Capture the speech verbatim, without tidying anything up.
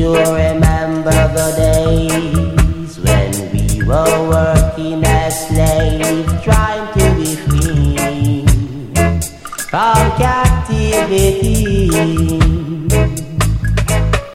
you remember the days when we were working as slaves, trying to be free from captivity?